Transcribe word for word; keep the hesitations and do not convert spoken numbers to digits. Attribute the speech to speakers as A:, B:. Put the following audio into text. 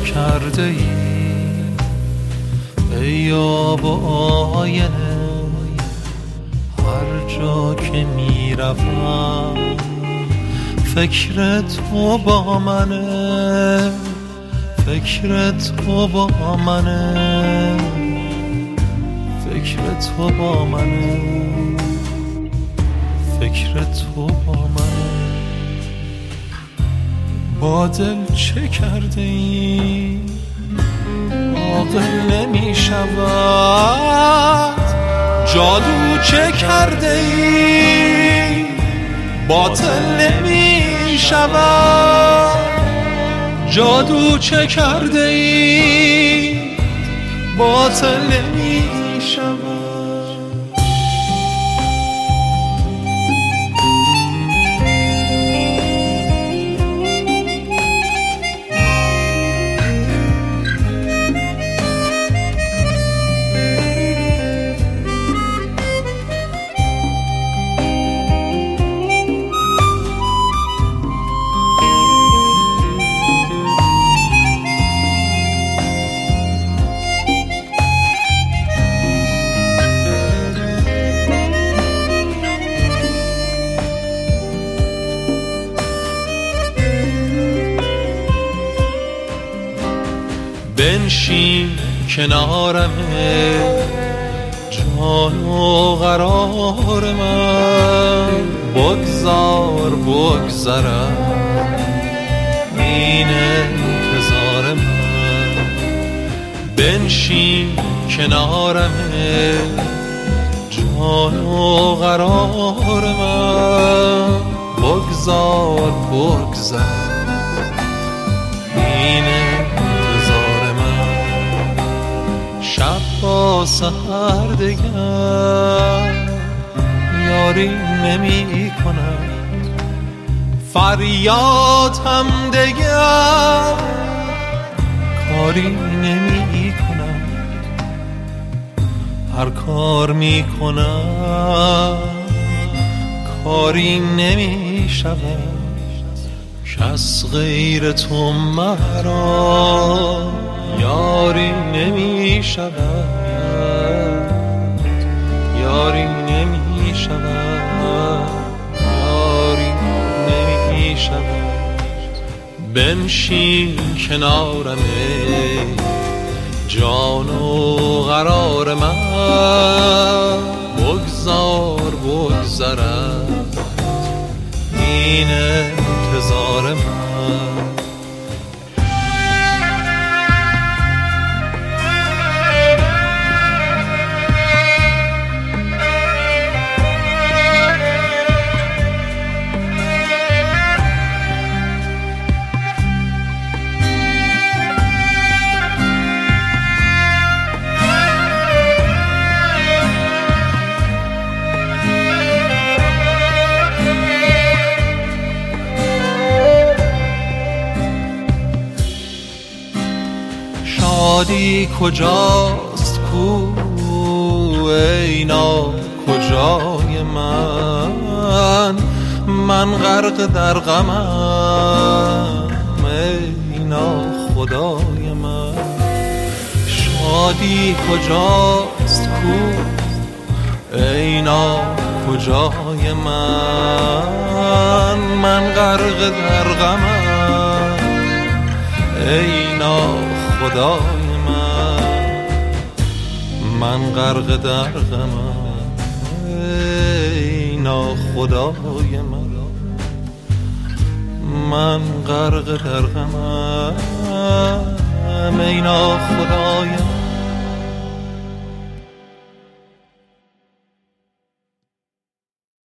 A: کرده ای ای آب و آینه هر جا که می روم فکر تو با منه فکر تو با منه فکر تو با منه فکر تو با منه با دل چه کرده ای عاقل نمی شود جادو چه کرده ای باطل نمی شود جادو چه کرده ای باطل نمی شود بنشین کنارمه جان و قرار من بگذار بگذرم این انتظار من بنشین کنارمه جان و قرار من بگذار بگذرم این با سحر دگر یاری نمی کند فریاد هم دگر کاری نمی کند هر کار می کند کاری نمی شود کس غیر تو مرا یاری نمی شود یاری نمی شود یاری نمی شود بنشین کنارمه جان و قرار من بگذار بگذرم این انتظار من شادی کجاست کو اینا کجای من من غرق در غمم اینا خدای من شادی کجاست کو اینا کجای من من غرق در غمم اینا خدای من غرق در غمم ای ناخدای من من غرق در غمم ای ناخدای من